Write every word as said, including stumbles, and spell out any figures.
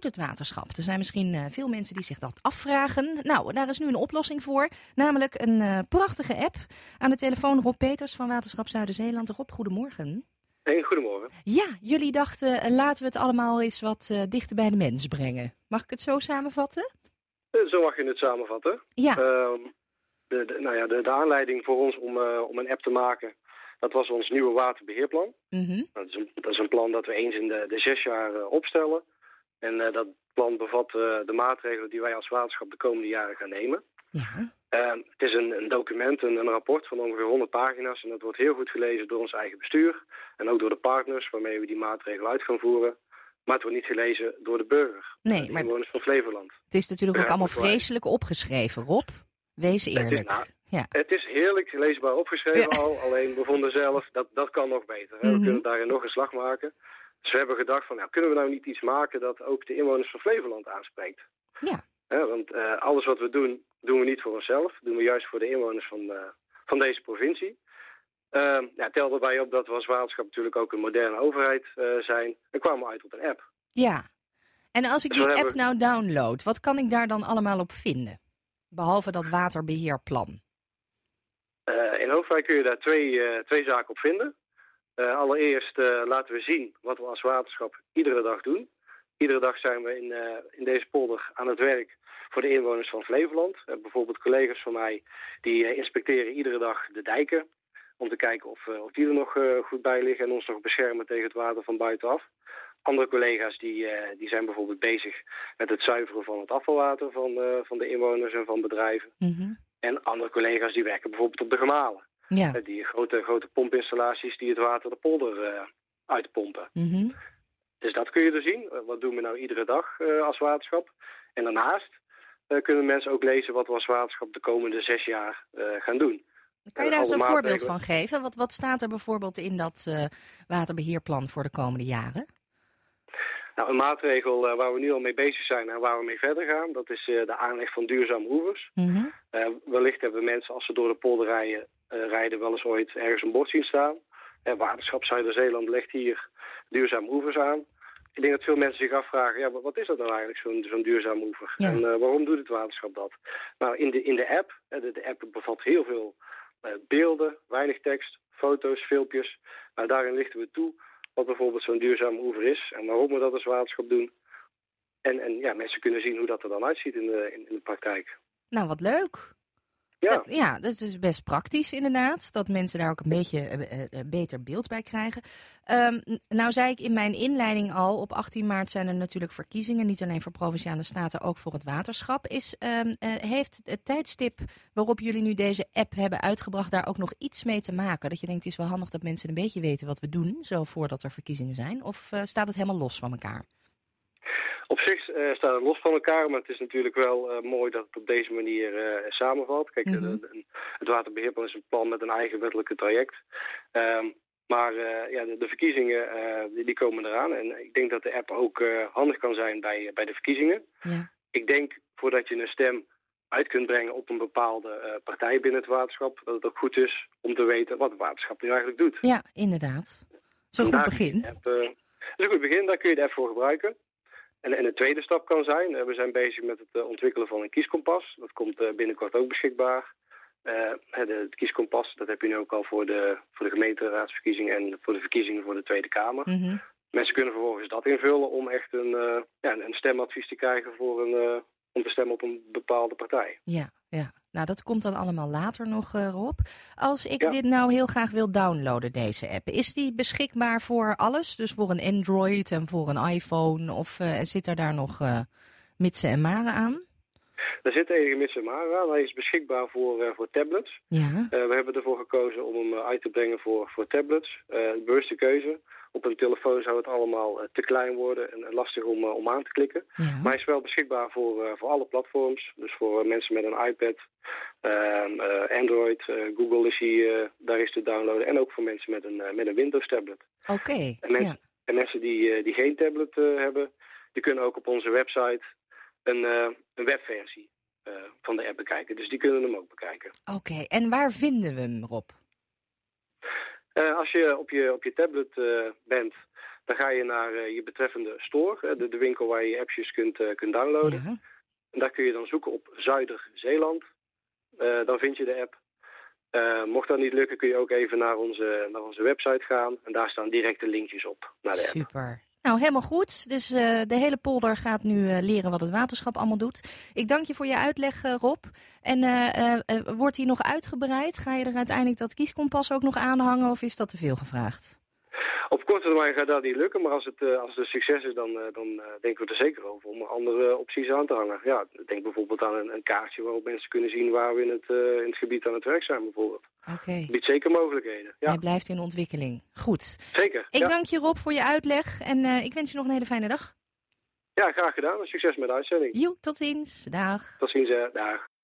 het waterschap? Er zijn misschien uh, veel mensen die zich dat afvragen. Nou, daar is nu een oplossing voor. Namelijk een uh, prachtige app. Aan de telefoon Rob Peters van Waterschap Zuider-Zeeland. Rob, goedemorgen. Hey, goedemorgen. Ja, jullie dachten uh, laten we het allemaal eens wat uh, dichter bij de mens brengen. Mag ik het zo samenvatten? Uh, zo mag je het samenvatten. Ja. Uh, de, de, nou ja, de, de aanleiding voor ons om, uh, om een app te maken, dat was ons nieuwe waterbeheerplan. Mm-hmm. Dat is, een, dat is een plan dat we eens in de, de zes jaar uh, opstellen. En uh, dat plan bevat uh, de maatregelen die wij als waterschap de komende jaren gaan nemen. Ja. Uh, het is een, een document, een, een rapport van ongeveer honderd pagina's. En dat wordt heel goed gelezen door ons eigen bestuur. En ook door de partners waarmee we die maatregelen uit gaan voeren. Maar het wordt niet gelezen door de burger. Nee, de maar inwoners van Flevoland. Het is natuurlijk ook allemaal vreselijk opgeschreven, Rob. Wees eerlijk. Het is, nou, ja. het is heerlijk leesbaar opgeschreven ja. al. Alleen we vonden zelf, dat, dat kan nog beter. Mm-hmm. We kunnen daarin nog een slag maken. Dus we hebben gedacht van, nou, kunnen we nou niet iets maken dat ook de inwoners van Flevoland aanspreekt? Ja. Ja, want uh, alles wat we doen, doen we niet voor onszelf. Dat doen we juist voor de inwoners van, uh, van deze provincie. Uh, ja, tel erbij op dat we als waterschap natuurlijk ook een moderne overheid uh, zijn. En kwamen we uit op een app. Ja. En als ik dus die app hebben... nou download, wat kan ik daar dan allemaal op vinden? Behalve dat waterbeheerplan. Uh, in Hoofdwijk kun je daar twee, uh, twee zaken op vinden. Uh, allereerst uh, laten we zien wat we als waterschap iedere dag doen. Iedere dag zijn we in, uh, in deze polder aan het werk voor de inwoners van Flevoland. Uh, bijvoorbeeld collega's van mij die uh, inspecteren iedere dag de dijken. Om te kijken of, uh, of die er nog uh, goed bij liggen en ons nog beschermen tegen het water van buitenaf. Andere collega's die, uh, die zijn bijvoorbeeld bezig met het zuiveren van het afvalwater van, uh, van de inwoners en van bedrijven. Mm-hmm. En andere collega's die werken bijvoorbeeld op de gemalen. Ja. Uh, die grote, grote pompinstallaties die het water de polder uh, uitpompen. Mm-hmm. Dus dat kun je er zien. Uh, wat doen we nou iedere dag uh, als waterschap? En daarnaast uh, kunnen mensen ook lezen wat we als waterschap de komende zes jaar uh, gaan doen. Kan je daar eens een voorbeeld van geven? Wat, wat staat er bijvoorbeeld in dat uh, waterbeheerplan voor de komende jaren? Nou, een maatregel uh, waar we nu al mee bezig zijn en waar we mee verder gaan, dat is uh, de aanleg van duurzame oevers. Mm-hmm. Uh, wellicht hebben mensen, als ze door de polder rijden, uh, rijden wel eens ooit ergens een bord zien staan. Uh, Waterschap Zuider-Zeeland legt hier duurzame oevers aan. Ik denk dat veel mensen zich afvragen, ja, wat is dat nou eigenlijk, zo'n, zo'n duurzame oever? Ja. En uh, waarom doet het waterschap dat? Nou, in de, in de app, uh, de, de app bevat heel veel uh, beelden, weinig tekst, foto's, filmpjes. Nou, daarin lichten we toe wat bijvoorbeeld zo'n duurzame oever is en waarom we dat als waterschap doen. En, en ja, mensen kunnen zien hoe dat er dan uitziet in de, in, in de praktijk. Nou, wat leuk. Ja. Dat, ja, dat is best praktisch inderdaad. Dat mensen daar ook een beetje uh, uh, beter beeld bij krijgen. Um, nou zei ik in mijn inleiding al, op achttien maart zijn er natuurlijk verkiezingen. Niet alleen voor Provinciale Staten, ook voor het waterschap. Is, um, uh, heeft het tijdstip waarop jullie nu deze app hebben uitgebracht daar ook nog iets mee te maken? Dat je denkt, het is wel handig dat mensen een beetje weten wat we doen, zo voordat er verkiezingen zijn. Of uh, staat het helemaal los van elkaar? Op zich uh, staat het los van elkaar, maar het is natuurlijk wel uh, mooi dat het op deze manier uh, samenvalt. Kijk, mm-hmm. de, de, het waterbeheerplan is een plan met een eigen wettelijke traject. Um, maar uh, ja, de, de verkiezingen uh, die, die komen eraan. En ik denk dat de app ook uh, handig kan zijn bij, bij de verkiezingen. Ja. Ik denk, voordat je een stem uit kunt brengen op een bepaalde uh, partij binnen het waterschap, dat het ook goed is om te weten wat het waterschap nu eigenlijk doet. Ja, inderdaad. Zo'n goed begin. App, uh, dat is een goed begin, daar kun je de app voor gebruiken. En, en de tweede stap kan zijn, uh, we zijn bezig met het uh, ontwikkelen van een kieskompas. Dat komt uh, binnenkort ook beschikbaar. Uh, de, het kieskompas, dat heb je nu ook al voor de, voor de gemeenteraadsverkiezingen en voor de verkiezingen voor de Tweede Kamer. Mm-hmm. Mensen kunnen vervolgens dat invullen om echt een, uh, ja, een stemadvies te krijgen voor een, uh, om te stemmen op een bepaalde partij. Ja, ja. Nou, dat komt dan allemaal later nog, uh, Rob. Als ik ja. dit nou heel graag wil downloaden, deze app, is die beschikbaar voor alles? Dus voor een Android en voor een iPhone? Of uh, zit er daar nog uh, mitsen en maren aan? Er zit enige mitsen en maren aan. Hij is beschikbaar voor, uh, voor tablets. Ja. Uh, we hebben ervoor gekozen om hem uh, uit te brengen voor, voor tablets. Uh, bewuste keuze. Op een telefoon zou het allemaal uh, te klein worden en uh, lastig om, uh, om aan te klikken. Ja. Maar hij is wel beschikbaar voor, uh, voor alle platforms. Dus voor uh, mensen met een iPad, uh, uh, Android, uh, Google is hij, uh, daar is te downloaden. En ook voor mensen met een, uh, met een Windows tablet. Oké, okay. En, mens, ja. en mensen die, uh, die geen tablet uh, hebben, die kunnen ook op onze website een, uh, een webversie uh, van de app bekijken. Dus die kunnen hem ook bekijken. Oké, okay. En waar vinden we hem, Rob? Uh, als je op je, op je tablet uh, bent, Dan ga je naar uh, je betreffende store, uh, de, de winkel waar je je appjes kunt, uh, kunt downloaden. Ja. En daar kun je dan zoeken op Zuider-Zeeland. Uh, dan vind je de app. Uh, mocht dat niet lukken, kun je ook even naar onze, naar onze website gaan. En daar staan directe linkjes op naar de app. Super. Nou, helemaal goed. Dus uh, de hele polder gaat nu uh, leren wat het waterschap allemaal doet. Ik dank je voor je uitleg, uh, Rob. En uh, uh, uh, wordt die nog uitgebreid? Ga je er uiteindelijk dat kieskompas ook nog aanhangen of is dat te veel gevraagd? Op korte termijn gaat dat niet lukken, maar als het, uh, als het een succes is, dan, uh, dan uh, denken we er zeker over om andere opties aan te hangen. Ja, denk bijvoorbeeld aan een, een kaartje waarop mensen kunnen zien waar we in het, uh, in het gebied aan het werk zijn bijvoorbeeld. Oké. Okay. Het biedt zeker mogelijkheden. Ja. Hij blijft in ontwikkeling. Goed. Zeker. Ik ja. dank je, Rob, voor je uitleg en uh, ik wens je nog een hele fijne dag. Ja, graag gedaan. Succes met de uitzending. Jo, tot ziens. Dag. Tot ziens, uh, dag.